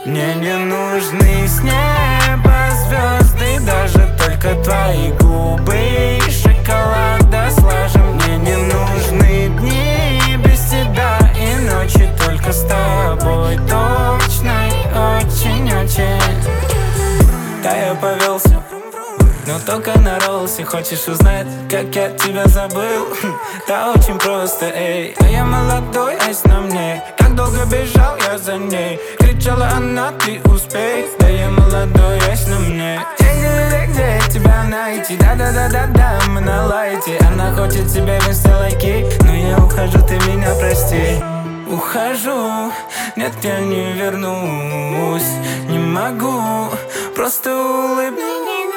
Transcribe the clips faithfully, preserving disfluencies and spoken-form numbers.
Мне не нужны с неба звезды, даже только твои губы и шоколада слажем. Мне не нужны дни без тебя и ночи только с тобой. Точно и очень-очень. Да, я повелся, но только на ролсе. Хочешь узнать, как я тебя забыл? Да очень просто, эй. А я молодой, айс на мне. Как долго бежал я за ней. Кричала она, ты успей. Да я молодой, айс на мне. Где, где тебя найти? Да-да-да-да-да, мы на лайте. Она хочет себе вместо лайки, но я ухожу, ты меня прости. Ухожу, нет, я не вернусь. Не могу, просто улыбнись.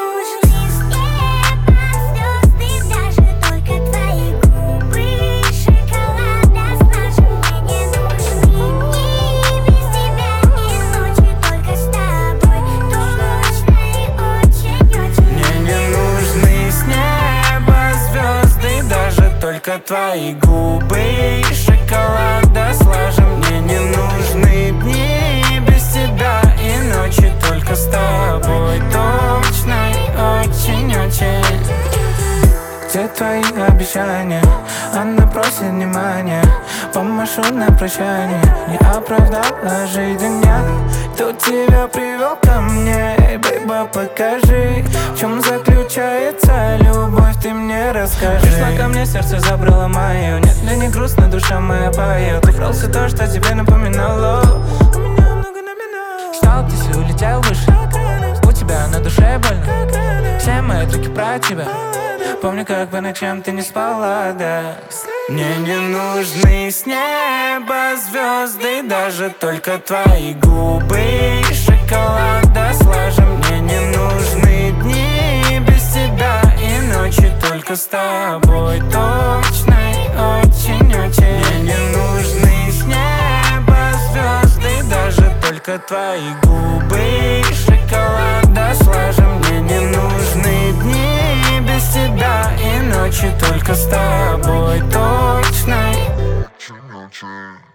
Только твои губы и шоколада слажем. Мне не нужны дни без тебя и ночи только с тобой. Точно и очень-очень. Где твои обещания? Она просит внимания. Помашу на прощание. Не оправдала жизнь дня. Кто тебя привел ко мне? Эй, бейба, покажи, в чем заключается любовь, ты мне расскажи. Пришла ко мне, сердце забрало мое. Нет, мне не грустно, душа моя поет. Украл все то, что тебе напоминало. У меня много номинал. Ждал птицы, улетел выше. У тебя на душе больно. Все мои треки про тебя. Помню, как по ночам ты не спала, да. Мне не нужны с неба звезды, даже только твои губы и шоколада слажем. Мне не нужны дни без тебя и ночи только с тобой. Точно и очень-очень. Мне не нужны с неба звезды, даже только твои губы и шоколада слажем. Мне не нужны дни без тебя и ночи только с тобой. Точно.